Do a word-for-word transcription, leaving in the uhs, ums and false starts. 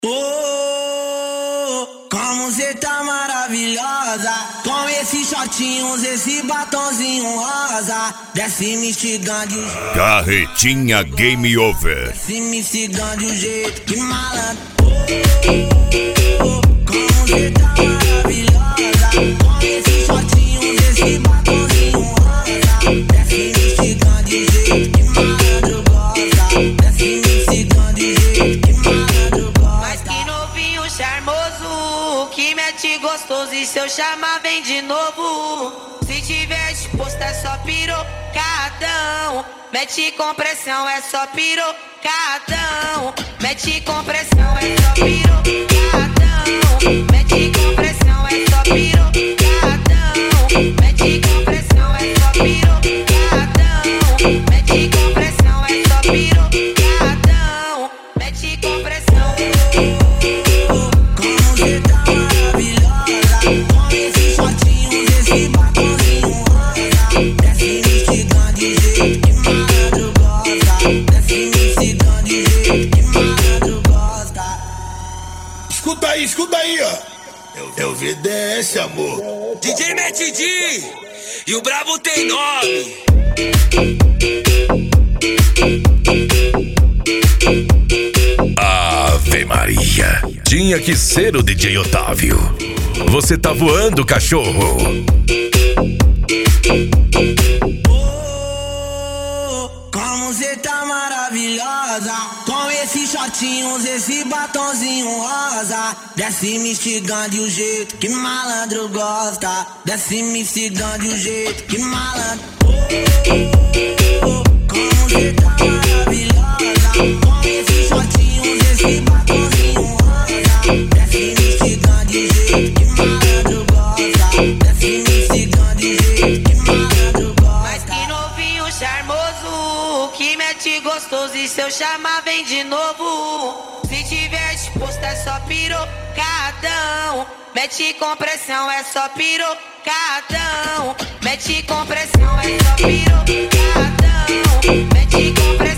Oh, como cê tá maravilhosa, com esses shortinhos, esse batonzinho rosa. Desce me instigando. Carretinha Game Over. Desce me instigando o jeito que malandro. Oh, como cê tá maravilhosa, com esses shortinhos, esse batonzinho rosa. Desce me instigando o jeito que malandro gosta. Desce me instigando o jeito que malandro gosta. Mas que novinho charmoso, que mete gostoso, e se eu chamar vem de novo. Se tiver disposto é só pirocadão. Mete com pressão é só pirocadão. Mete com pressão é só pirocadão. Mete com pressão é só pirocadão. Mete com pressão é só pirocadão. Mete com pressão é só pirocadão. Mete com pressão. Como cê tá maravilhosa, com esses shortinhos, esse batonzinho rosa. Desce me instigando de jeito que malandro gosta. Desce me instigando de jeito que malandro gosta. Escuta aí, escuta aí, ó. É o V D S, amor. D J Matt D e o Brabo tem nome. Ave Maria. Tinha que ser o D J Otávio. Você tá voando, cachorro. Oh, como cê tá maravilhosa, com esses shortinhos, esse batonzinho rosa. Desce me instigando o jeito que malandro gosta. Desce me instigando o jeito que malandro. Oh, como cê tá maravilhosa, com esses shortinhos, esse batonzinho rosa. Desce me instigando o jeito que malandro gosta. Desce me instigando o jeito que malandro gosta. Mas que novinho charmoso, que mete gostoso, e se eu chamar vem de novo. Se tiver disposto é só pirocadão. Mete com pressão é só pirocadão. Mete com pressão é só pirocadão. Mete com pressão.